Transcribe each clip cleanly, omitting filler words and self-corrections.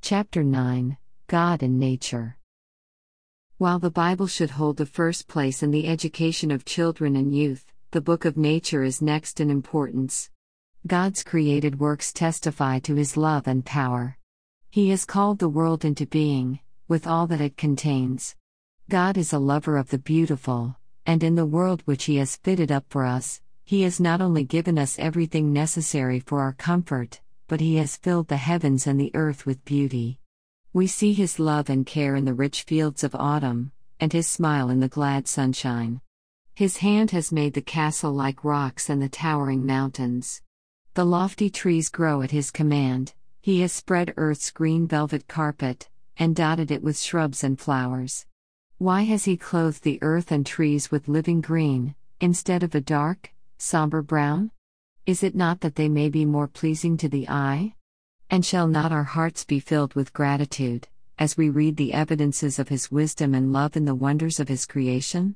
Chapter 9 God and Nature. While the Bible should hold the first place in the education of children and youth, the book of nature is next in importance. God's created works testify to His love and power. He has called the world into being, with all that it contains. God is a lover of the beautiful, and in the world which He has fitted up for us, He has not only given us everything necessary for our comfort, but He has filled the heavens and the earth with beauty. We see His love and care in the rich fields of autumn, and His smile in the glad sunshine. His hand has made the castle-like rocks and the towering mountains. The lofty trees grow at His command. He has spread earth's green velvet carpet, and dotted it with shrubs and flowers. Why has He clothed the earth and trees with living green, instead of a dark, somber brown? Is it not that they may be more pleasing to the eye? And shall not our hearts be filled with gratitude, as we read the evidences of His wisdom and love in the wonders of His creation?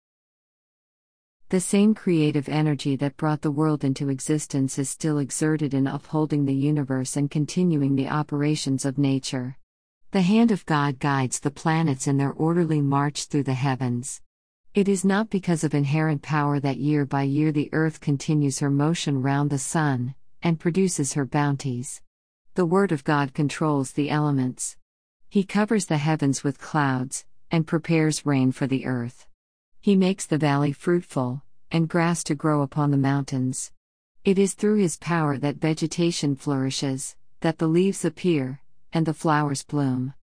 The same creative energy that brought the world into existence is still exerted in upholding the universe and continuing the operations of nature. The hand of God guides the planets in their orderly march through the heavens. It is not because of inherent power that year by year the earth continues her motion round the sun, and produces her bounties. The Word of God controls the elements. He covers the heavens with clouds, and prepares rain for the earth. He makes the valley fruitful, and grass to grow upon the mountains. It is through His power that vegetation flourishes, that the leaves appear, and the flowers bloom.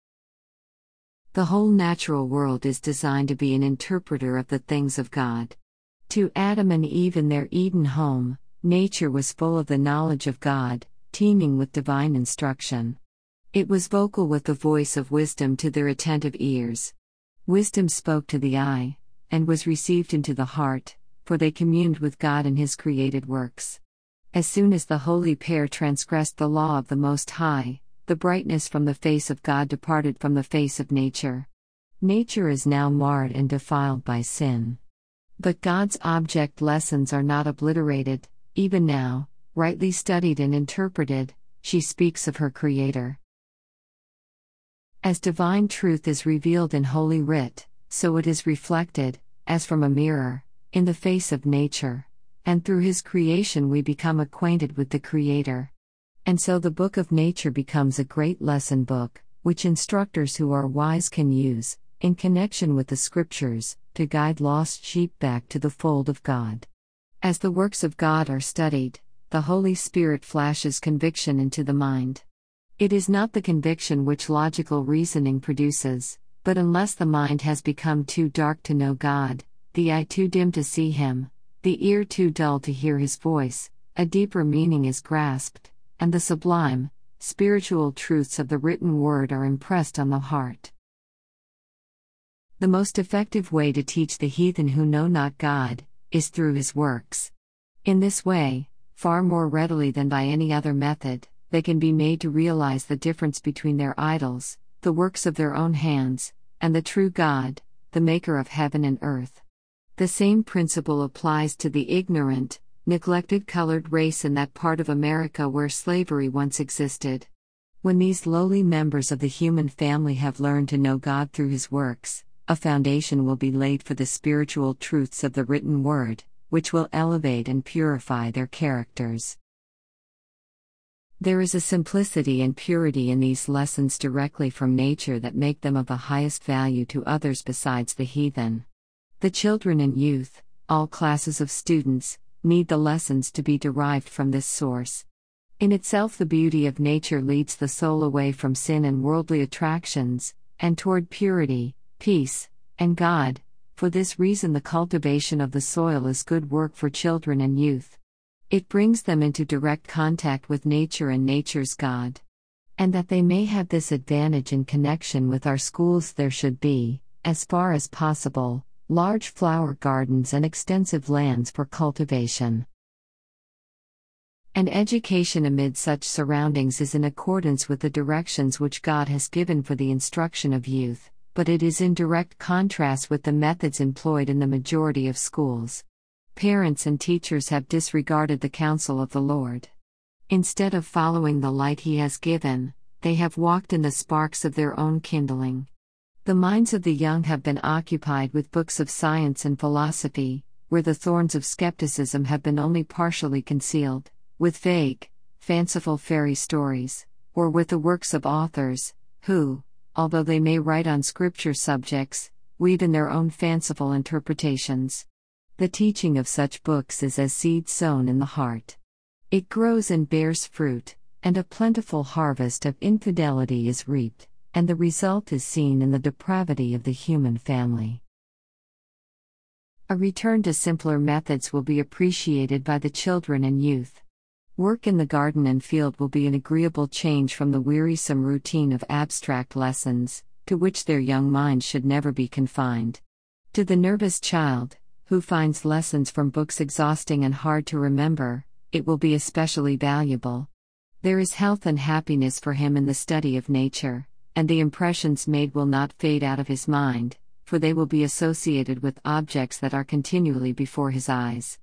The whole natural world is designed to be an interpreter of the things of God. To Adam and Eve in their Eden home, nature was full of the knowledge of God, teeming with divine instruction. It was vocal with the voice of wisdom to their attentive ears. Wisdom spoke to the eye, and was received into the heart, for they communed with God in His created works. As soon as the holy pair transgressed the law of the Most High, the brightness from the face of God departed from the face of nature. Nature is now marred and defiled by sin. But God's object lessons are not obliterated. Even now, rightly studied and interpreted, she speaks of her Creator. As divine truth is revealed in Holy Writ, so it is reflected, as from a mirror, in the face of nature, and through His creation we become acquainted with the Creator. And so the book of nature becomes a great lesson book, which instructors who are wise can use, in connection with the Scriptures, to guide lost sheep back to the fold of God. As the works of God are studied, the Holy Spirit flashes conviction into the mind. It is not the conviction which logical reasoning produces, but unless the mind has become too dark to know God, the eye too dim to see Him, the ear too dull to hear His voice, a deeper meaning is grasped, and the sublime, spiritual truths of the written word are impressed on the heart. The most effective way to teach the heathen who know not God is through His works. In this way, far more readily than by any other method, they can be made to realize the difference between their idols, the works of their own hands, and the true God, the Maker of heaven and earth. The same principle applies to the ignorant, neglected colored race in that part of America where slavery once existed. When these lowly members of the human family have learned to know God through His works, a foundation will be laid for the spiritual truths of the written word, which will elevate and purify their characters. There is a simplicity and purity in these lessons directly from nature that make them of the highest value to others besides the heathen. The children and youth, all classes of students, need the lessons to be derived from this source. In itself, the beauty of nature leads the soul away from sin and worldly attractions, and toward purity, peace, and God. For this reason, the cultivation of the soil is good work for children and youth. It brings them into direct contact with nature and nature's God. And that they may have this advantage in connection with our schools, there should be, as far as possible, large flower gardens and extensive lands for cultivation. And education amid such surroundings is in accordance with the directions which God has given for the instruction of youth, but it is in direct contrast with the methods employed in the majority of schools. Parents and teachers have disregarded the counsel of the Lord. Instead of following the light He has given, they have walked in the sparks of their own kindling. The minds of the young have been occupied with books of science and philosophy, where the thorns of skepticism have been only partially concealed, with vague, fanciful fairy stories, or with the works of authors, who, although they may write on scripture subjects, weave in their own fanciful interpretations. The teaching of such books is as seed sown in the heart. It grows and bears fruit, and a plentiful harvest of infidelity is reaped, and the result is seen in the depravity of the human family. A return to simpler methods will be appreciated by the children and youth. Work in the garden and field will be an agreeable change from the wearisome routine of abstract lessons, to which their young minds should never be confined. To the nervous child, who finds lessons from books exhausting and hard to remember, it will be especially valuable. There is health and happiness for him in the study of nature, and the impressions made will not fade out of his mind, for they will be associated with objects that are continually before his eyes.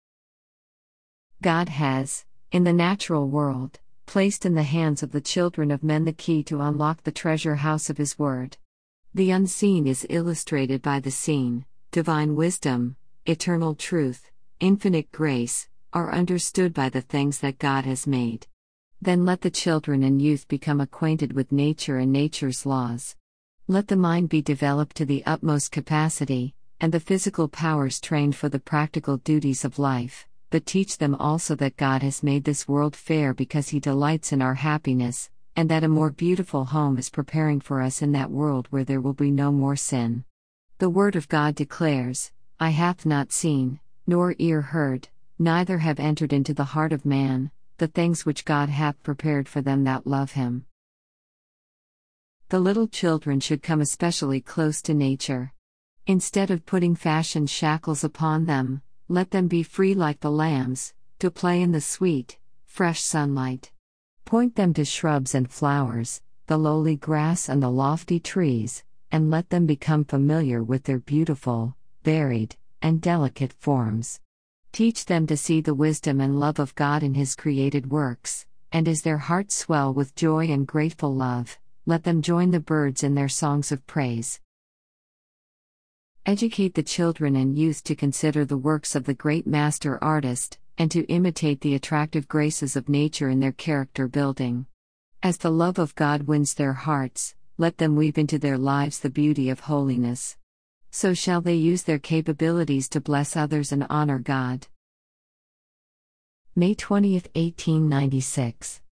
God has, in the natural world, placed in the hands of the children of men the key to unlock the treasure house of His Word. The unseen is illustrated by the seen. Divine wisdom, eternal truth, infinite grace, are understood by the things that God has made. Then let the children and youth become acquainted with nature and nature's laws. Let the mind be developed to the utmost capacity, and the physical powers trained for the practical duties of life, but teach them also that God has made this world fair because He delights in our happiness, and that a more beautiful home is preparing for us in that world where there will be no more sin. The Word of God declares, "Eye hath not seen, nor ear heard, neither have entered into the heart of man, the things which God hath prepared for them that love Him." The little children should come especially close to nature. Instead of putting fashion shackles upon them, let them be free like the lambs, to play in the sweet, fresh sunlight. Point them to shrubs and flowers, the lowly grass and the lofty trees, and let them become familiar with their beautiful, varied, and delicate forms. Teach them to see the wisdom and love of God in His created works, and as their hearts swell with joy and grateful love, let them join the birds in their songs of praise. Educate the children and youth to consider the works of the great master artist, and to imitate the attractive graces of nature in their character building. As the love of God wins their hearts, let them weave into their lives the beauty of holiness. So shall they use their capabilities to bless others and honor God. May 20, 1896.